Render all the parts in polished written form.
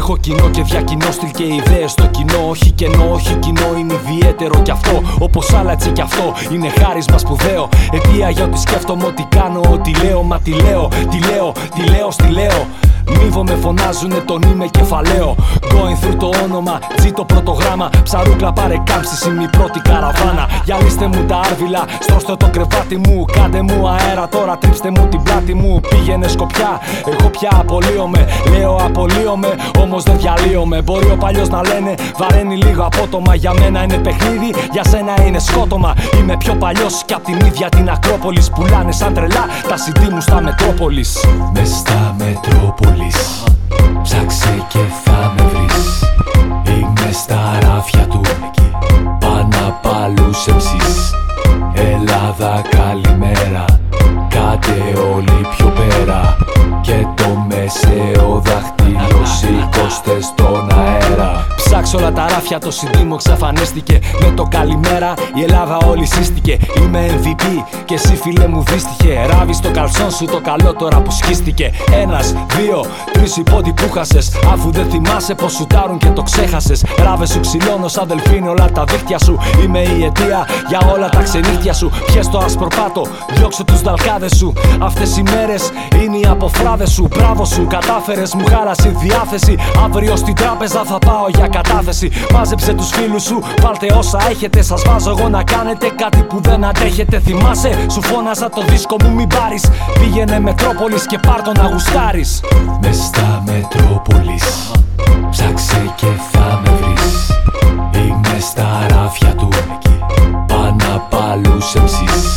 Έχω κοινό και διακοινώ στυλ και ιδέες στο κοινό. Όχι κενό, όχι κοινό, είναι ιδιαίτερο κι αυτό. Όπως άλλα έτσι κι αυτό είναι χάρισμα σπουδαίο. Αιτία για ό,τι σκέφτομαι, ό,τι κάνω, ό,τι λέω. Μα τι λέω, στη λέω. Μύβομαι, φωνάζουνε τον είμαι κεφαλαίο. Going through το όνομα, G το πρώτο γράμμα. Ψαρούκλα πάρε κάμψης, είμαι η πρώτη καραβάνα. Γυαλίστε μου τα άρβιλα, στρώστε το κρεβάτι μου. Κάντε μου αέρα τώρα, τρίψτε μου την πλάτη μου. Πήγαινε Σκοπιά, εγώ πια απολύομαι. Λέω απολύομαι, όμως δεν διαλύομαι. Μπορεί ο παλιός να λένε, βαραίνει λίγο απότομα. Για μένα είναι παιχνίδι, για σένα είναι σκότωμα. Είμαι πιο παλιός κι απ' την ίδια την Ακρόπολη. Πουλάνε σαν τρελά τα CD μου στα Μετρόπολης. Μες στα Μετρόπολης ψάξε και θα με βρεις. Είμαι στα ράφια του, πάνω απ' άλλους εμσείς. Ελλάδα καλημέρα, κάτε όλοι πιο πέρα. Και το μεσαίο δάχτυλο σηκώστε στον αέρα. Ψάξω όλα τα ράφια, το CD μου εξαφανίστηκε. Με το καλημέρα η Ελλάδα όλη σύστηκε. Είμαι MVP και εσύ φίλε μου δύστηκε. Ράβει στο καλσόν σου το καλό τώρα που σχίστηκε. 1, 2, 3 υπόντι που χάσες. Αφού δεν θυμάσαι πως σουτάρουν και το ξέχασες. Ράβε σου ξυλώνω σαν δελφίνι όλα τα δίχτυα σου. Είμαι η αιτία για όλα τα ξενύχτια σου. Πιες το ασπροπάτο, διώξε τους δαλκάδες σου. Αυτές οι μέρες είναι οι αποφράδες σου. Μπράβο σου, κατάφερες, μου χάλασε η διάθεση. Αύριο στην τράπεζα θα πάω για κατάθεση. Μάζεψε τους φίλους σου, βάλτε όσα έχετε. Σας βάζω εγώ να κάνετε κάτι που δεν αντέχετε. Θυμάσαι, σου φώναζα το δίσκο μου μην πάρεις. Πήγαινε Μετρόπολης και πάρ' το να γουστάρεις. Μες στα Μετρόπολης ψάξε και θα με βρεις. Είμαι στα ράφια του, πάνω απ' άλλους εμσείς.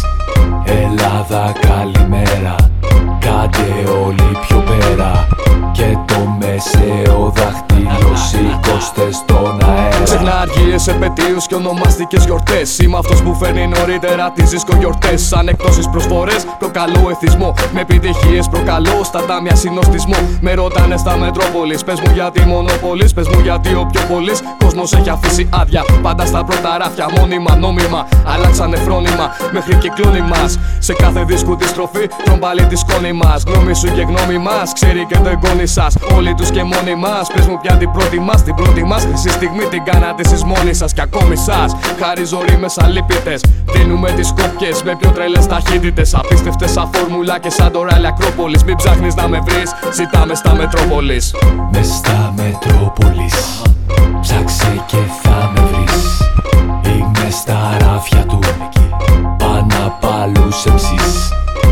Ελλάδα καλημέρα, κάντε όλοι πιο πέρα. Και το μεσαίο δάχτυλο σηκώστε στον αέρα. Ξεχνά αργίες, επετείους και ονομαστικές γιορτές. Είμαι αυτός που φέρνει νωρίτερα τις δίσκογιορτές. Σαν εκπτώσεις προσφορές προκαλώ εθισμό. Με επιτυχίες προκαλώ στα τάμια συνοστισμό. Με ρωτάνε στα Μετρόπολης, πες μου γιατί μονοπολείς. Πες μου γιατί ο πιο πολύς κόσμος έχει αφήσει άδεια. Πάντα στα πρώτα ράφια, μόνιμα, νόμιμα. Αλλάξανε φρόνημα μέχρι και κλόνι μας. Σε κάθε δίσκου τη στροφή, τρομπάλι τη σκόνη μας. Γνώμη σου και γνώμη μας, ξέρει και το εγγόνι σας. Όλοι τους και μόνοι μας, πες μου πια την πρώτη μας. Την πρώτη μας χρυσή στιγμή την κάνατε εσείς μόνοι σας. Κι ακόμη σας, χάριζω ρήμες αλίπητες. Δίνουμε τις κόπιες με πιο τρελές ταχύτητες. Απίστευτες σαν φόρμουλα και σαν το ράλι Ακρόπολης. Μην ψάχνεις να με βρεις, ζητάμε στα Μετρόπολης. Μες στα Μετρόπολης ψάξε και θα με βρεις. Είμαι στα ράφια του, πάνω απ' άλλους εμσείς.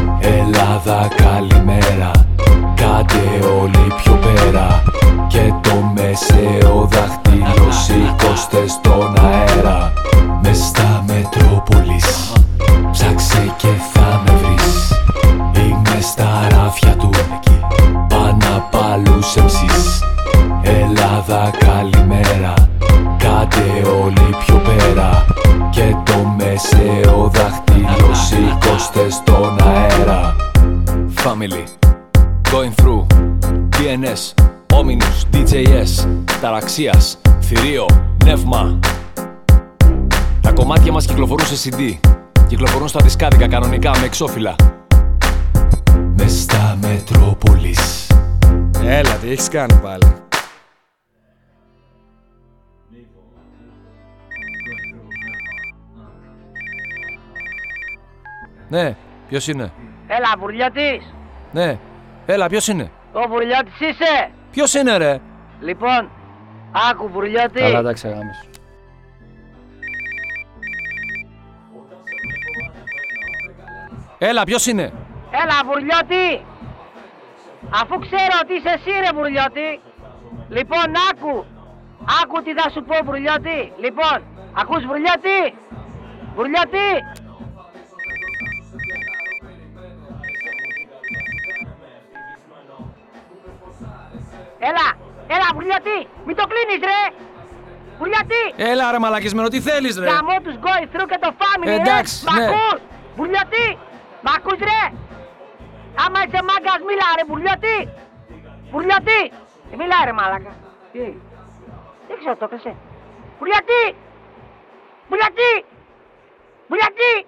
Ελλάδα καλημέρα, κάντε όλοι πιο πέρα. Και το μεσαίο δάχτυλο σηκώστε στον αέρα. Μες στα Μετρόπολης ψάξε και θα με βρεις. Είμαι στα ράφια του, πάνω απ' άλλους εμσείς. Ελλάδα καλημέρα, κάντε όλοι πιο πέρα. Και το μεσαίο δάχτυλο σηκώστε στον αέρα. Family, going through, DNS, Ominous, DJS, Ταραξίας, Θηρίο, Νεύμα. Τα κομμάτια μας κυκλοφορούν σε CD. Κυκλοφορούν στα δισκάδικα κανονικά με εξώφυλλα. Μες στα Μετρόπολης. Έλα, τι έχεις κάνει πάλι. Ναι, ποιος είναι? Έλα, Βουρλιώτης. Ναι, έλα, ποιος είναι? Ο Βουρλιώτης είσαι. Ποιος είναι ρε? Λοιπόν, άκου Βουρλιώτη. Καλά, εντάξει, αγάμες. Έλα, ποιος είναι? Έλα, Βουρλιώτη. Αφού ξέρω ότι είσαι εσύ ρε Βουρλιώτη. Λοιπόν, άκου. Άκου τι θα σου πω Βουρλιώτη. Λοιπόν, ακούς Βουρλιώτη. Βουρλιώτη. Έλα Βουρλιώτη, μην το κλείνεις ρε! Βουρλιώτη! Έλα ρε μαλακισμένο, τι θέλεις ρε! Γαμώ τους going through και το family Εντάξει, ρε! Μ' ναι. ακούς! Βουρλιώτη! Μ' ακούς ρε! Άμα είσαι μάγκας μίλα ρε Βουρλιώτη! Βουρλιώτη! Μιλά ρε μάλακα! Τι? Δεν ξέρω το έπεσε! Βουρλιώτη! Βουρλιώτη! Βουρλιώτη!